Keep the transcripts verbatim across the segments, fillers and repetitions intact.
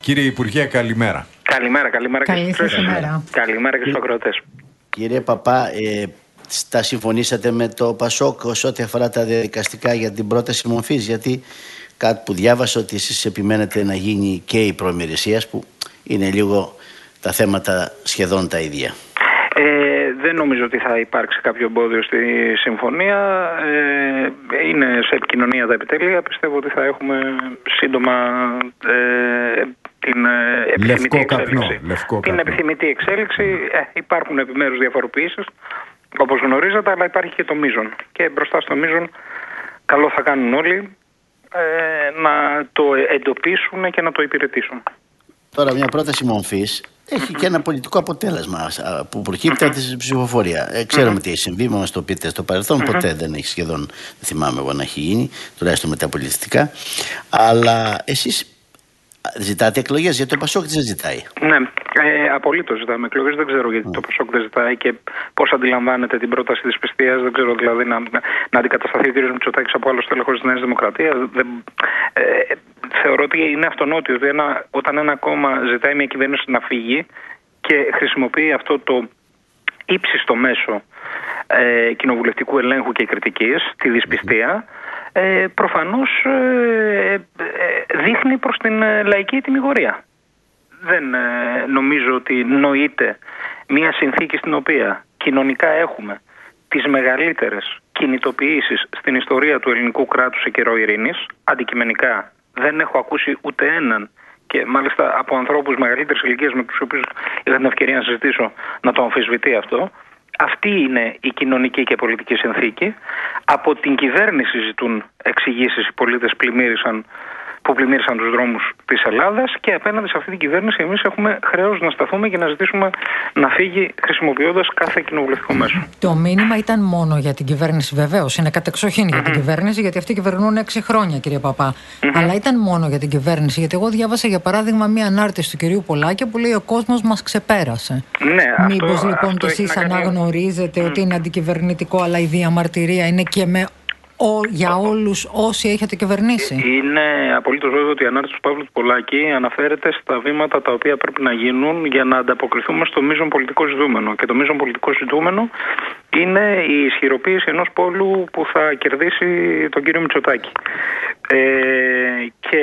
Κύριε Υπουργέ, καλημέρα. Καλημέρα, καλημέρα. Καλή σας ημέρα. Καλημέρα και στους ακροατές. Κύριε Παπά, ε, τα συμφωνήσατε με το Πασόκ όσο ό,τι αφορά τα διαδικαστικά για την πρόταση μορφής? Γιατί κάτι που διάβασα ότι εσείς επιμένετε να γίνει και η προημερησίας, που είναι λίγο τα θέματα σχεδόν τα ίδια. Ε, δεν νομίζω ότι θα υπάρξει κάποιο εμπόδιο στη συμφωνία. Ε, είναι σε επικοινωνία τα επιτέλεια. Πιστεύω ότι θα έχουμε σύντομα ε, την επιθυμητή εξέλιξη. Λευκό την επιθυμητή εξέλιξη. Ε, υπάρχουν επιμέρους διαφοροποιήσεις, όπως γνωρίζετε, αλλά υπάρχει και το μείζον. Και μπροστά στο μείζον καλό θα κάνουν όλοι ε, να το εντοπίσουν και να το υπηρετήσουν. Τώρα μια πρόταση μορφής έχει και ένα πολιτικό αποτέλεσμα που προκύπτει από τη ψηφοφορία. Ε, ξέρουμε τι έχει συμβεί, μας το πείτε στο παρελθόν. Ποτέ δεν έχει σχεδόν, δεν θυμάμαι εγώ να έχει γίνει, τουλάχιστον με τα πολιτιστικά. Αλλά εσείς ζητάτε εκλογές, γιατί το Πασόκ δεν ζητάει. Ναι, ε, απολύτως ζητάμε εκλογές. Δεν ξέρω γιατί mm. το Πασόκ δεν ζητάει και πώς αντιλαμβάνεται την πρόταση της πιστείας. Δεν ξέρω δηλαδή να, να αντικατασταθεί ο κ. Μητσοτάκης από άλλο στέλεχος της Νέας Δημοκρατίας. Δεν, ε, θεωρώ ότι είναι αυτονόητο ότι ένα, όταν ένα κόμμα ζητάει μια κυβέρνηση να φύγει και χρησιμοποιεί αυτό το ύψιστο μέσο ε, κοινοβουλευτικού ελέγχου και κριτικής, τη δυσπιστία, Ε, προφανώς ε, ε, δείχνει προς την ε, λαϊκή τιμιγορία. Δεν ε, νομίζω ότι νοείται μια συνθήκη στην οποία κοινωνικά έχουμε τις μεγαλύτερες κινητοποιήσεις στην ιστορία του ελληνικού κράτους σε καιρό ειρήνης. Αντικειμενικά δεν έχω ακούσει ούτε έναν, και μάλιστα από ανθρώπους μεγαλύτερης ηλικίας με τους οποίους είχα την ευκαιρία να συζητήσω, να το αμφισβητεί αυτό. Αυτή είναι η κοινωνική και πολιτική συνθήκη. Από την κυβέρνηση ζητούν εξηγήσεις οι πολίτες πλημμύρισαν, που πλημμύρισαν τους δρόμους της Ελλάδας, και απέναντι σε αυτή την κυβέρνηση εμείς έχουμε χρέος να σταθούμε και να ζητήσουμε να φύγει χρησιμοποιώντας κάθε κοινοβουλευτικό μέσο. Το μήνυμα ήταν μόνο για την κυβέρνηση, βεβαίως. Είναι κατεξοχήν για την κυβέρνηση, γιατί αυτοί κυβερνούν έξι χρόνια, κύριε Παπά. Αλλά ήταν μόνο για την κυβέρνηση, γιατί εγώ διάβασα για παράδειγμα μία ανάρτηση του κυρίου Πολάκη που λέει: ο κόσμος μας ξεπέρασε. Ναι, Μήπως λοιπόν αυτό και εσείς αναγνωρίζετε ότι είναι αντικυβερνητικό, αλλά η διαμαρτυρία είναι και με Ο, για όλους όσοι έχετε κυβερνήσει? Είναι απολύτως βέβαιο ότι η ανάρτηση του Παύλου του Πολάκη αναφέρεται στα βήματα τα οποία πρέπει να γίνουν για να ανταποκριθούμε στο μείζον πολιτικό ζητούμενο. Και το μείζον πολιτικό ζητούμενο είναι η ισχυροποίηση ενός πόλου που θα κερδίσει τον κύριο Μητσοτάκη. Ε, και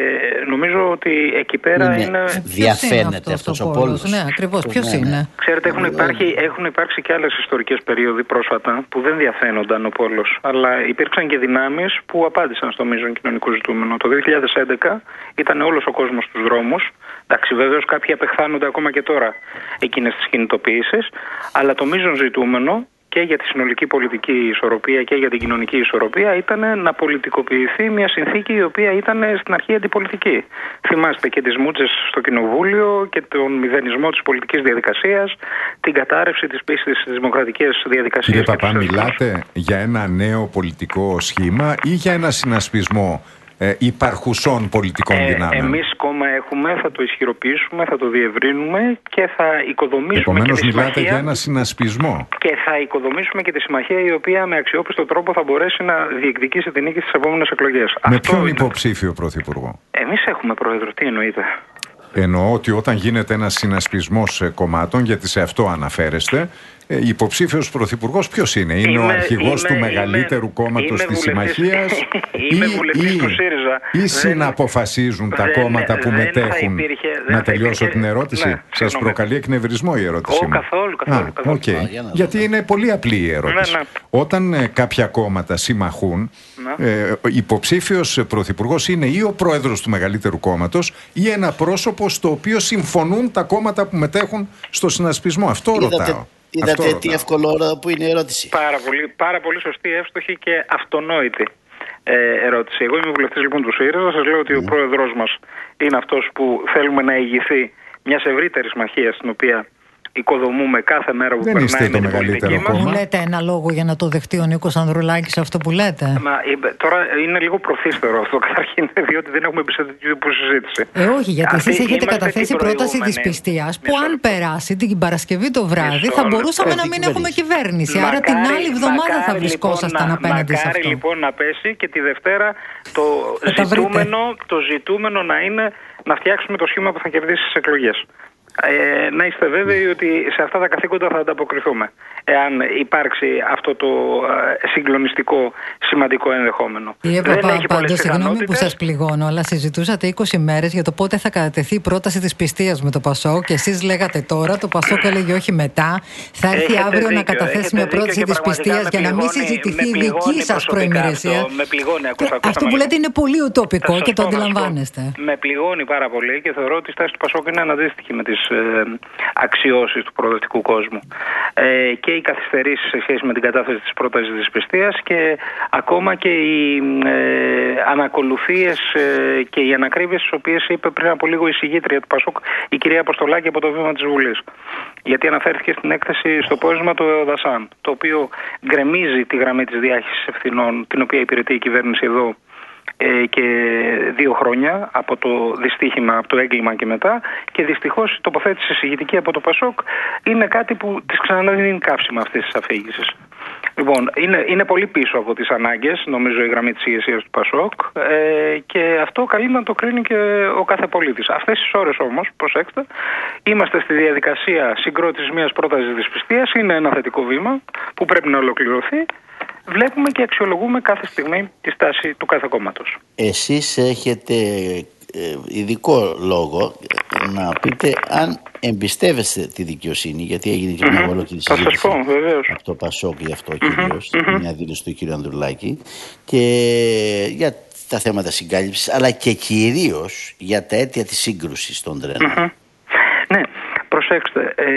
νομίζω ότι εκεί πέρα είναι... είναι... Διαφαίνεται αυτός ο πόλος. Ναι, ακριβώς. Ποιος ναι, είναι? ναι. Ξέρετε, έχουν υπάρξει, έχουν υπάρξει και άλλες ιστορικές περίοδοι πρόσφατα που δεν διαφαίνονταν ο πόλος, αλλά υπήρξαν και δυνάμεις που απάντησαν στο μείζον κοινωνικό ζητούμενο. Το δύο χιλιάδες έντεκα ήταν όλος ο κόσμος στους δρόμους. Εντάξει, βεβαίως κάποιοι απεχθάνονται ακόμα και τώρα εκείνες τις κινητοποιήσεις, αλλά το μείζον ζητούμενο και για τη συνολική πολιτική ισορροπία και για την κοινωνική ισορροπία ήταν να πολιτικοποιηθεί μια συνθήκη η οποία ήταν στην αρχή αντιπολιτική. Θυμάστε και τις μούτσες στο κοινοβούλιο και τον μηδενισμό της πολιτικής διαδικασίας, την κατάρρευση της πίστης στις δημοκρατικές διαδικασίες. Κύριε Παπά, μιλάτε για ένα νέο πολιτικό σχήμα ή για ένα συνασπισμό ε, υπαρχουσών πολιτικών ε, δυνάμεων? Εμείς κόμμα έχουμε, θα το ισχυροποιήσουμε, θα το διευρύνουμε και θα οικοδομήσουμε. Επομένως, και τη μιλάτε συμμαχία, για ένα συνασπισμό. Και θα οικοδομήσουμε και τη συμμαχία η οποία με αξιόπιστο τρόπο θα μπορέσει να διεκδικήσει την νίκη στις επόμενες εκλογές. Με Αυτό ποιον είναι... υποψήφιο πρωθυπουργό? Εμείς έχουμε πρόεδρο, τι εννοείτε? Εννοώ ότι όταν γίνεται ένας συνασπισμός κομμάτων, γιατί σε αυτό αναφέρεστε, ε, υποψήφιος πρωθυπουργός ποιος είναι? Είναι είμαι, ο αρχηγός είμαι, του μεγαλύτερου είμαι, κόμματος της συμμαχίας είμαι ή, του ΣΥΡΙΖΑ. Ή συναποφασίζουν τα κόμματα που μετέχουν? Υπήρχε, να τελειώσω υπήρχε, την ερώτηση. Ναι, σας προκαλεί εκνευρισμό η ερώτησή μου? Καθόλου, καθόλου. Α, καθόλου. Okay. Γιατί είναι πολύ απλή η ερώτηση. Ναι, ναι. Όταν ε, κάποια κόμματα συμμαχούν, ναι. ε, υποψήφιος πρωθυπουργός είναι ή ο πρόεδρος του μεγαλύτερου κόμματος ή ένα πρόσωπο στο οποίο συμφωνούν τα κόμματα που μετέχουν στο συνασπισμό. Αυτό Είδατε, ρωτάω. Είδατε Αυτό τι εύκολο που είναι η ερώτηση? Πάρα πολύ, πάρα πολύ σωστή, εύστοχη και αυτονόητη ε, ερώτηση. Εγώ είμαι βουλευτής λοιπόν του ΣΥΡΙΖΑ. Σας λέω ότι mm. ο πρόεδρός μας είναι αυτός που θέλουμε να ηγηθεί μιας ευρύτερης μαχίας, στην οποία οικοδομούμε κάθε μέρα που δεν περνάει με την πολιτική μας. Μου λέτε ένα λόγο για να το δεχτεί ο Νίκος Ανδρουλάκης αυτό που λέτε? Μα, τώρα είναι λίγο προθύστερο αυτό καταρχήν, διότι δεν έχουμε εμπιστευτεί τέτοιου συζήτηση. Ε, όχι, γιατί εσείς έχετε καταθέσει πρόταση της πιστείας που αν περάσει την Παρασκευή το βράδυ θα μπορούσαμε να μην έχουμε κυβέρνηση. Μακάρι, άρα την άλλη εβδομάδα θα βρισκόσασταν λοιπόν, απέναντι σε αυτό. Μακάρι λοιπόν να πέσει και τη Δευτέρα το ζητούμενο, το ζητούμενο να είναι να φτιάξουμε το σχήμα που θα κερδίσει τις εκλογές. Ε, να είστε βέβαιοι ότι σε αυτά τα καθήκοντα θα ανταποκριθούμε, εάν υπάρξει αυτό το ε, συγκλονιστικό σημαντικό ενδεχόμενο. Κύριε Παπά, πάντως, συγγνώμη που σας πληγώνω, αλλά συζητούσατε είκοσι μέρες για το πότε θα κατατεθεί η πρόταση της πιστείας με το ΠΑΣΟΚ και εσείς λέγατε τώρα, το ΠΑΣΟΚ έλεγε όχι μετά. Θα έρθει έχετε αύριο δίκιο, να καταθέσει μια πρόταση της πιστείας για να μην συζητηθεί η δική σας προημερεσία. Με πληγώνει, ακούσα, αυτό που λέτε είναι πολύ ουτοπικό και το αντιλαμβάνεστε. Με πληγώνει πάρα πολύ και θεωρώ ότι η στάση του ΠΑΣΟΚ είναι αναντίστοιχη με τις αξιώσεις του προοδευτικού κόσμου. Ε, και οι καθυστερήσεις σε σχέση με την κατάθεση της πρότασης της πιστείας και ακόμα και οι ε, ανακολουθίες ε, και οι ανακρίβειες τις οποίες είπε πριν από λίγο η συγγήτρια του ΠΑΣΟΚ, η κυρία Αποστολάκη, από το βήμα της Βουλής. Γιατί αναφέρθηκε στην έκθεση στο πόρισμα του ΕΟΔΑΣΑΝ, το οποίο γκρεμίζει τη γραμμή της διάχυσης ευθυνών, την οποία υπηρετεί η κυβέρνηση εδώ και δύο χρόνια από το δυστύχημα, από το έγκλημα και μετά, και δυστυχώς η τοποθέτηση εισηγητική από το ΠΑΣΟΚ είναι κάτι που της ξαναδίνει καύσιμα αυτής της αφήγησης. Λοιπόν, είναι, είναι πολύ πίσω από τις ανάγκες, νομίζω, η γραμμή της ηγεσίας του ΠΑΣΟΚ ε, και αυτό καλεί να το κρίνει και ο κάθε πολίτης. Αυτές τις ώρες όμως, προσέξτε, είμαστε στη διαδικασία συγκρότησης μιας πρότασης της πιστείας, είναι ένα θετικό βήμα που πρέπει να ολοκληρωθεί. Βλέπουμε και αξιολογούμε κάθε στιγμή τη στάση του κάθε κόμματος. Εσείς έχετε ειδικό λόγο να πείτε αν εμπιστεύεστε τη δικαιοσύνη, γιατί έγινε και μια ολόκληρη συζήτηση από το ΠΑΣΟΚ γι' αυτό κυρίως, mm-hmm. μια δήλωση του κ. Ανδρουλάκη, και για τα θέματα συγκάλυψης, αλλά και κυρίως για τα αίτια της σύγκρουσης των τρένων. Mm-hmm. Ναι. Προσέξτε, ε,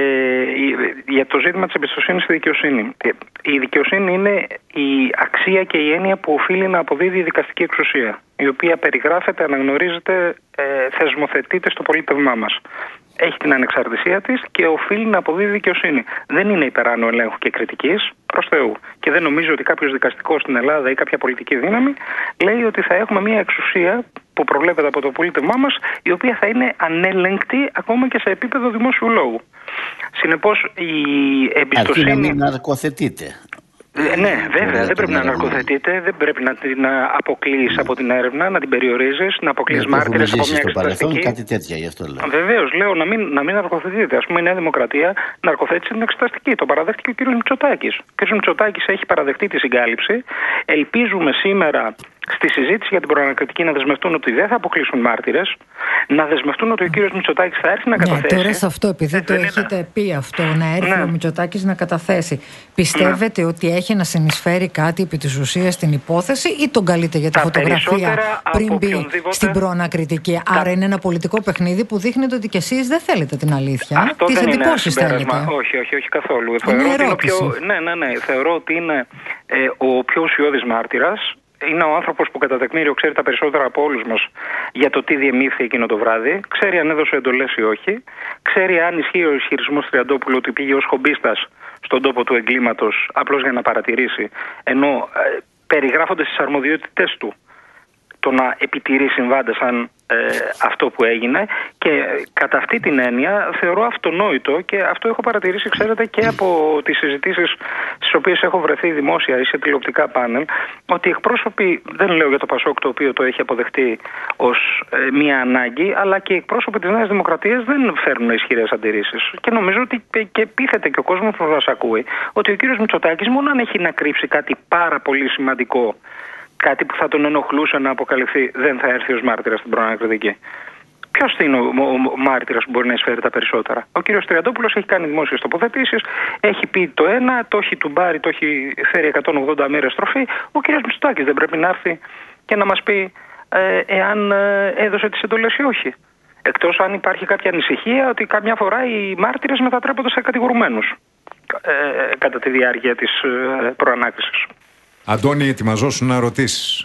για το ζήτημα της εμπιστοσύνης στη δικαιοσύνη. Η δικαιοσύνη είναι η αξία και η έννοια που οφείλει να αποδίδει η δικαστική εξουσία, η οποία περιγράφεται, αναγνωρίζεται, ε, θεσμοθετείται στο πολίτευμά μας. Έχει την ανεξαρτησία της και οφείλει να αποδίδει δικαιοσύνη. Δεν είναι υπεράνω ελέγχου και κριτικής, προς Θεού. Και δεν νομίζω ότι κάποιος δικαστικός στην Ελλάδα ή κάποια πολιτική δύναμη λέει ότι θα έχουμε μια εξουσία που προβλέπεται από το πολίτευμά μας, η οποία θα είναι ανέλεγκτη ακόμα και σε επίπεδο δημόσιου λόγου. Συνεπώς η εμπιστοσύνη... Αρκεί να μην ναρκοθετείται. Ε, ναι, βέβαια, δεν πρέπει να ναρκοθετείτε, δεν πρέπει να την αποκλείεις από την έρευνα, να την περιορίζεις, να αποκλείεις μάρτυρες από μια εξεταστική. Κάτι τέτοια, γι' αυτό λέω. Βεβαίως, λέω να μην, να μην ναρκοθετείτε. Ας πούμε, η Νέα Δημοκρατία ναρκοθέτησε την εξεταστική. Το παραδέχτηκε ο κ. Μητσοτάκης. Ο κ. Μητσοτάκης έχει παραδεχτεί τη συγκάλυψη. Ελπίζουμε σήμερα στη συζήτηση για την προανακριτική να δεσμευτούν ότι δεν θα αποκλείσουν μάρτυρες, να δεσμευτούν ότι ο κ. Μητσοτάκης θα έρθει να καταθέσει. Ναι, τώρα σε αυτό, επειδή δεν το είναι... έχετε πει αυτό, να έρθει ναι. ο Μητσοτάκης να καταθέσει, πιστεύετε ναι. ότι έχει να συνεισφέρει κάτι επί της ουσίας στην υπόθεση ή τον καλείτε για τη τα φωτογραφία πριν μπει οποιονδήποτε... στην προανακριτική? Τα... Άρα είναι ένα πολιτικό παιχνίδι που δείχνει ότι κι εσείς δεν θέλετε την αλήθεια. Τις εντυπώσεις θέλετε. Όχι, όχι, όχι καθόλου. Είναι Θεωρώ ερώτηση. Πιο... Ναι, ναι, ναι. Θεωρώ ότι είναι ε, ο πιο ουσιώδης μάρτυρας. Είναι ο άνθρωπος που κατά τεκμήριο ξέρει τα περισσότερα από όλους μας για το τι διεμήφθη εκείνο το βράδυ. Ξέρει αν έδωσε εντολές ή όχι. Ξέρει αν ισχύει ο ισχυρισμός Τριαντόπουλου ότι πήγε ως χομπίστας στον τόπο του εγκλήματος απλώς για να παρατηρήσει. Ενώ ε, περιγράφονται στις αρμοδιότητες του το να επιτηρεί συμβάντα σαν ε, αυτό που έγινε, και κατά αυτή την έννοια θεωρώ αυτονόητο, και αυτό έχω παρατηρήσει, ξέρετε, και από τις συζητήσεις στις οποίες έχω βρεθεί δημόσια ή σε τηλεοπτικά πάνελ, ότι οι εκπρόσωποι, δεν λέω για το ΠΑΣΟΚ το οποίο το έχει αποδεχτεί ως ε, μία ανάγκη, αλλά και οι εκπρόσωποι της Νέας Δημοκρατίας δεν φέρνουν ισχυρές αντιρρήσεις. Και νομίζω ότι και πείθεται και ο κόσμος που μας ακούει ότι ο κύριος Μητσοτάκης, μόνο αν έχει να κρύψει κάτι πάρα πολύ σημαντικό, κάτι που θα τον ενοχλούσε να αποκαλυφθεί, δεν θα έρθει ως μάρτυρας στην προανακριτική. Ποιος είναι ο, ο, ο μάρτυρας που μπορεί να εισφέρει τα περισσότερα? Ο κύριος Τριαντόπουλος έχει κάνει δημόσιες τοποθετήσεις, έχει πει το ένα, το έχει τουμπάρει, το έχει φέρει εκατόν ογδόντα μέρες στροφή. Ο κύριος Μητσοτάκης δεν πρέπει να έρθει και να μας πει ε, εάν ε, έδωσε τις εντολές ή όχι? Εκτός αν υπάρχει κάποια ανησυχία ότι καμιά φορά οι μάρτυρες μετατρέπονται σε κατηγορουμένους ε, κατά τη διάρκεια της ε, προανάκρισης. Αντώνη, ετοιμαζόσουν να ρωτήσεις.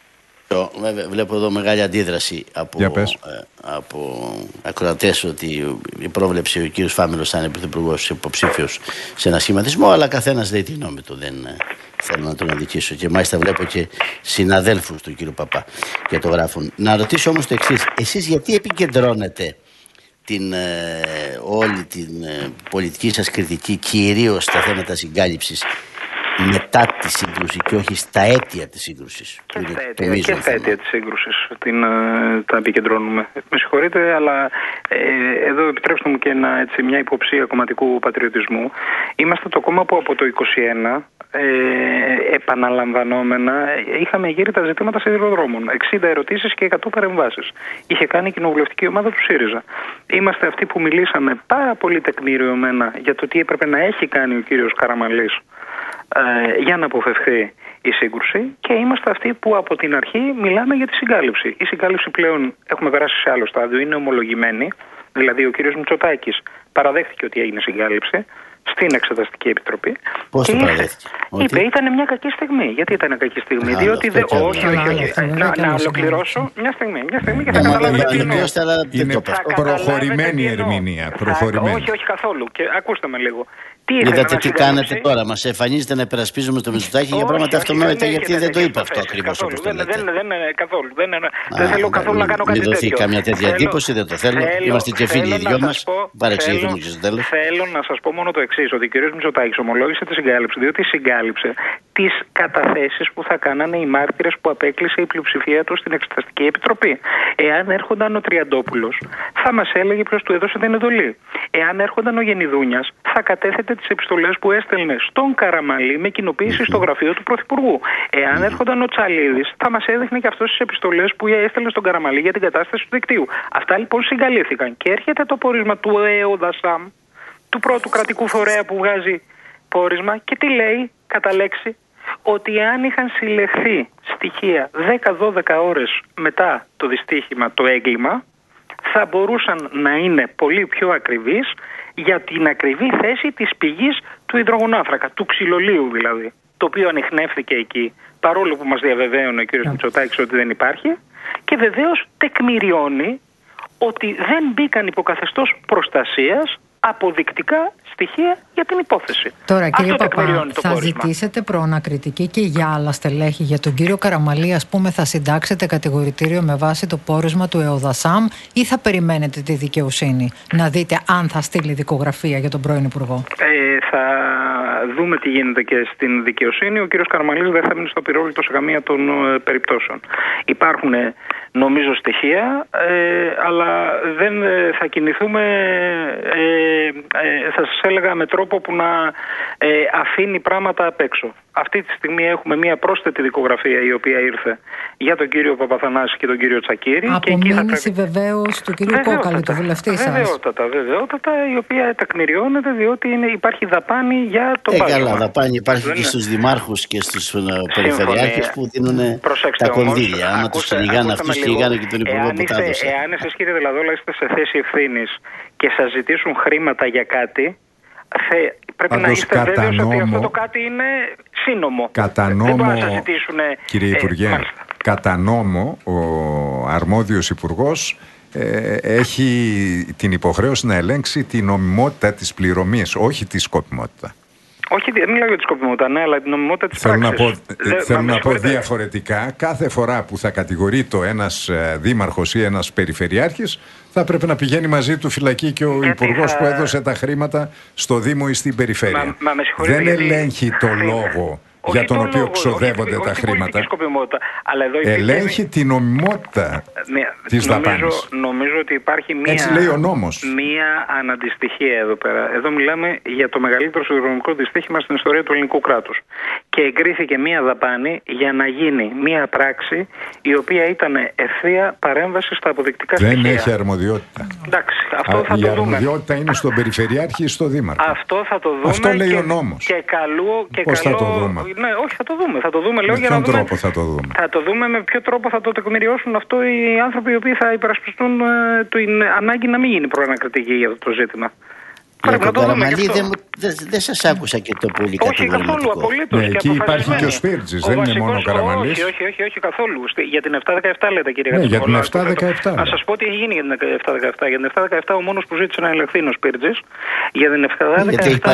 Βλέπω εδώ μεγάλη αντίδραση από, ε, από ακροατές ότι η πρόβλεψη ο κύριος Φάμελος θα είναι πρωθυπουργός υποψήφιος σε ένα σχηματισμό, αλλά καθένας λέει τη γνώμη του, δεν θέλω να τον αδικήσω, και μάλιστα βλέπω και συναδέλφους του κύριου Παπά και το γράφουν. Να ρωτήσω όμως το εξής: εσείς γιατί επικεντρώνετε την, ε, όλη την ε, πολιτική σας κριτική κυρίως στα θέματα συγκάλυψης μετά τη σύγκρουση και όχι στα αίτια της σύγκρουσης. Και στα αίτια, και στα αίτια της σύγκρουσης την, τα επικεντρώνουμε. Με συγχωρείτε, αλλά ε, εδώ επιτρέψτε μου και ένα, έτσι, μια υποψία κομματικού πατριωτισμού. Είμαστε το κόμμα που από το είκοσι ένα ε, επαναλαμβανόμενα είχαμε γύρει τα ζητήματα σιδηροδρόμων. εξήντα ερωτήσεις και εκατό παρεμβάσεις. Είχε κάνει η κοινοβουλευτική ομάδα του ΣΥΡΙΖΑ. Είμαστε αυτοί που μιλήσαμε πάρα πολύ τεκμηριωμένα για το τι έπρεπε να έχει κάνει ο κύριος Καραμανλής ε, για να αποφευχθεί η σύγκρουση, και είμαστε αυτοί που από την αρχή μιλάμε για τη συγκάλυψη. Η συγκάλυψη πλέον έχουμε περάσει σε άλλο στάδιο, είναι ομολογημένη. Δηλαδή ο κύριος Μητσοτάκης παραδέχθηκε ότι έγινε συγκάλυψη στην Εξεταστική Επιτροπή. Πώς το παραδέχθηκε? Είπε, ήταν μια κακή στιγμή. Γιατί ήταν κακή στιγμή? Α, διότι δεν. Όχι, όχι, όχι. Να, να ολοκληρώσω μια στιγμή. Μια στιγμή και θα καταλάβετε. Είναι προχωρημένη η ερμηνεία. Όχι, όχι καθόλου. Και ακούστε με λίγο. Είδατε τι κάνετε τώρα? Μας εμφανίζετε να υπερασπίζουμε το Μητσοτάκη για πράγματα αυτονόητα, γιατί δεν το είπε αυτό ακριβώς όπως το λέτε. Καθόλου. Δεν θέλω καθόλου να κάνω κάτι τέτοιο. Μην δοθεί καμιά τέτοια εντύπωση, δεν το θέλω. Είμαστε και φίλοι οι δυο μας. Παρεξηγηθούμε και στο τέλος. Θέλω να σας πω μόνο το εξής, ότι ο κ. Μητσοτάκης ομολόγησε τη συγκάλυψη, διότι συγκάλυψε τις καταθέσεις που θα κάνανε οι μάρτυρες που απέκλεισε η πλειοψηφία του στην Εξεταστική Επιτροπή. Εάν έρχονταν ο Τριαντόπουλος, θα μας έλεγε ποιος του έδωσε την εντολή. Εάν έρχονταν ο Γενιδούνιας, θα κατέθετε τις επιστολές που έστελνε στον Καραμανλή με κοινοποίηση στο γραφείο του Πρωθυπουργού. Εάν έρχονταν ο Τσαλίδης, θα μας έδειχνε και αυτός τις επιστολές που έστελνε στον Καραμανλή για την κατάσταση του δικτύου. Αυτά λοιπόν συγκαλύφθηκαν. Και έρχεται το πόρισμα του ΕΟΔΑΣΑΜ, του πρώτου κρατικού φορέα που βγάζει πόρισμα, και τι λέει κατά λέξη? Ότι αν είχαν συλλεχθεί στοιχεία δέκα με δώδεκα ώρες μετά το δυστύχημα, το έγκλημα, θα μπορούσαν να είναι πολύ πιο ακριβείς για την ακριβή θέση της πηγής του υδρογονάνθρακα, του ξυλολίου δηλαδή, το οποίο ανιχνεύθηκε εκεί, παρόλο που μας διαβεβαίωνε ο κ. Μητσοτάκης ότι δεν υπάρχει, και βεβαίως τεκμηριώνει ότι δεν μπήκαν υποκαθεστώς προστασίας αποδεικτικά στοιχεία για την υπόθεση. Τώρα, κύριε Παπά, θα ζητήσετε προανακριτική και για άλλα στελέχη? Για τον κύριο Καραμανλή, ας πούμε, θα συντάξετε κατηγορητήριο με βάση το πόρισμα του ΕΟΔΑΣΑΜ, ή θα περιμένετε τη δικαιοσύνη να δείτε αν θα στείλει δικογραφία για τον πρώην Υπουργό? Ε, θα δούμε τι γίνεται και στην δικαιοσύνη. Ο κύριος Καραμανλής δεν θα μείνει στο πυρόλιτο σε καμία των ε, περιπτώσεων. Υπάρχουν, ε, νομίζω, στοιχεία, ε, αλλά δεν ε, θα κινηθούμε, ε, ε, θα σας έλεγα, με τρόπο που να ε, αφήνει πράγματα απ' έξω. Αυτή τη στιγμή έχουμε μία πρόσθετη δικογραφία η οποία ήρθε για τον κύριο Παπαθανάση και τον κύριο Τσακίρη. Απομίμηση πρέπει... βεβαίως του κύριου Κόκαλη, του βουλευτή σας. Βεβαιότατα, βεβαιότατα, η οποία τεκμηριώνεται διότι είναι, υπάρχει δαπάνη για το ε, πάγωμα. Καλά, δαπάνη υπάρχει και στους δημάρχους και στους περιφερειάρχες που δίνουν τα κονδύλια. Άμα τους κυνηγάνε αυτούς, κυνηγάνε και τον υπουργό που τα έδωσε. Εάν εσείς, κύριε Δελαδόλα, είστε σε θέση ευθύνης και σας ζητήσουν χρήματα για κάτι, Θε, πρέπει Πάντως, να είστε βέβαιος νόμο, ότι αυτό το κάτι είναι σύνομο. Κατά νόμο, δεν μπορούν να σας ζητήσουν, κύριε Υπουργέ, ε, κατά νόμο ο αρμόδιος υπουργός ε, έχει την υποχρέωση να ελέγξει την νομιμότητα της πληρωμής, όχι τη σκοπιμότητα. Όχι, δεν μιλάω για τη σκοπιμότητα, ναι, αλλά την νομιμότητα της θέλω πράξης. Να πω, Δε, θέλω να πω διαφορετικά, κάθε φορά που θα κατηγορείται ένας δήμαρχος ή ένας περιφερειάρχης, θα πρέπει να πηγαίνει μαζί του φυλακή και ο υπουργός θα... που έδωσε τα χρήματα στο Δήμο ή στην περιφέρεια. Μα, μα δεν γιατί... ελέγχει το λόγο για τον οποίο λόγο, ξοδεύονται όχι, τα όχι, χρήματα. Αλλά εδώ ελέγχει είναι... την νομιμότητα ναι, της δαπάνης. Νομίζω ότι υπάρχει μία, έτσι λέει ο νόμος. μία αναντιστοιχία εδώ πέρα. Εδώ μιλάμε για το μεγαλύτερο σιδηροδρομικό δυστύχημα στην ιστορία του ελληνικού κράτους. Και εγκρίθηκε μία δαπάνη για να γίνει μία πράξη η οποία ήταν ευθεία παρέμβαση στα αποδεικτικά δεν στοιχεία. Δεν έχει αρμοδιότητα. Εντάξει, αυτό Α, θα η το αρμοδιότητα δούμε. είναι στον περιφερειάρχη ή στο δήμαρχο. Αυτό θα το δούμε. Αυτό λέει και, ο νόμος. Και καλού, και πώς καλό... θα το δούμε? Ναι, όχι, θα το δούμε. Θα το δούμε λέω, με για ποιον να δούμε, τρόπο θα το δούμε? Θα το δούμε με ποιο τρόπο θα το τεκμηριώσουν αυτό οι άνθρωποι οι οποίοι θα υπερασπιστούν ε, την ανάγκη να μην γίνει προανακριτική για αυτό το ζήτημα. Για τον Καραμανλή δεν δε, δε σας άκουσα και το πολύ κατηγορηματικό. Όχι καθόλου, απολύτως. Ναι, εκεί υπάρχει και ο Σπίρτζης, δεν είναι μόνο ο Καραμανλής. Όχι, όχι, όχι, όχι καθόλου. Για την επτά δεκαεπτά λέτε, κύριε ναι, Κατσικόλα. Για την επτά δεκαεπτά. Να σας πω τι έχει γίνει για την επτά δεκαεπτά. Για την επτά δεκαεπτά ο μόνος που ζήτησε να ελεγχθεί είναι ο Σπίρτζης. Για την επτά δεκαεπτά.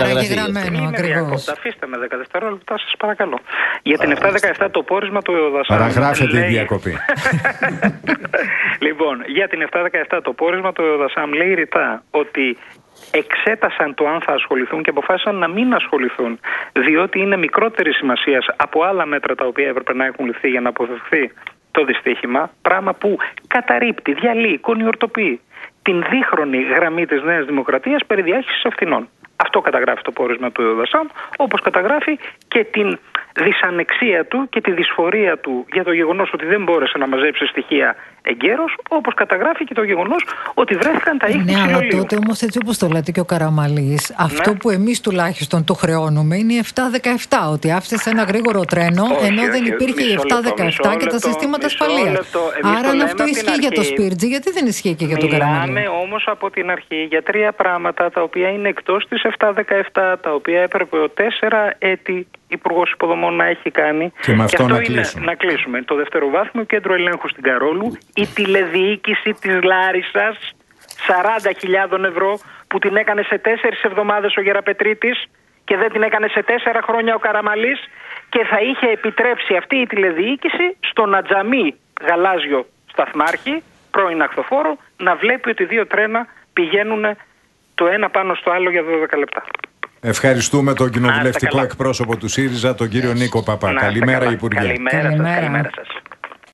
Αφήστε με δέκα δευτερόλεπτα, σας παρακαλώ. Για την επτά δεκαεπτά το πόρισμα του ΕΟΔΑΣΑΜ. Παραγράφεται η διακοπή. Λοιπόν, για την επτά δεκαεπτά το πόρισμα του ΕΟΔΑΣΑΜ λέει ρητά ότι εξέτασαν το αν θα ασχοληθούν και αποφάσισαν να μην ασχοληθούν, διότι είναι μικρότερη σημασία από άλλα μέτρα τα οποία έπρεπε να έχουν ληφθεί για να αποφευχθεί το δυστύχημα, πράγμα που καταρρίπτει, διαλύει, κονιορτοποιεί την δίχρονη γραμμή της Νέας Δημοκρατίας περί διάχυσης ευθυνών. Αυτό καταγράφει το πόρισμα του ΕΟΔΑΣΑΜ, όπως καταγράφει και την δυσανεξία του και τη δυσφορία του για το γεγονός ότι δεν μπόρεσε να μαζέψει στοιχεία εγκαίρως, όπως καταγράφει και το γεγονός ότι βρέθηκαν τα ίχνη ξυλολίου. Ναι, αλλά τότε όμως, έτσι όπως το λέτε και ο Καραμαλής, ναι, αυτό που εμείς τουλάχιστον του χρεώνουμε είναι η επτά δεκαεπτά, ότι άφησε ένα γρήγορο τρένο, όχι, ενώ δεν υπήρχε η επτά δεκαεπτά και τα συστήματα ασφαλείας. Άρα αν αυτό ισχύει για το Σπίρτζι, γιατί δεν ισχύει και για τον Καραμαλή? Μιλάμε όμως από την αρχή για τρία πράγματα τα οποία είναι εκτός της επτά δεκαεπτά, τα οποία έπρεπε ο τέσσερα έτη Υπουργός Υποδομών να έχει κάνει. Και με αυτό, και αυτό να, είναι κλείσουμε. να κλείσουμε. Το Δευτεροβάθμιο Κέντρο Ελέγχου στην Καρόλου, η τηλεδιοίκηση της Λάρισσας, σαράντα χιλιάδες ευρώ που την έκανε σε τέσσερις εβδομάδες ο Γεραπετρίτης και δεν την έκανε σε τέσσερα χρόνια ο Καραμαλής, και θα είχε επιτρέψει αυτή η τηλεδιοίκηση στον Ατζαμί γαλάζιο σταθμάρχη, πρώην ακτοφόρο, να βλέπει ότι δύο τρένα πηγαίνουν το ένα πάνω στο άλλο για δώδεκα λεπτά. Ευχαριστούμε τον κοινοβουλευτικό εκπρόσωπο του ΣΥΡΙΖΑ, τον κύριο Νίκο Παπά. Καλημέρα, Υπουργέ. Καλημέρα, καλημέρα σας. Καλημέρα σας.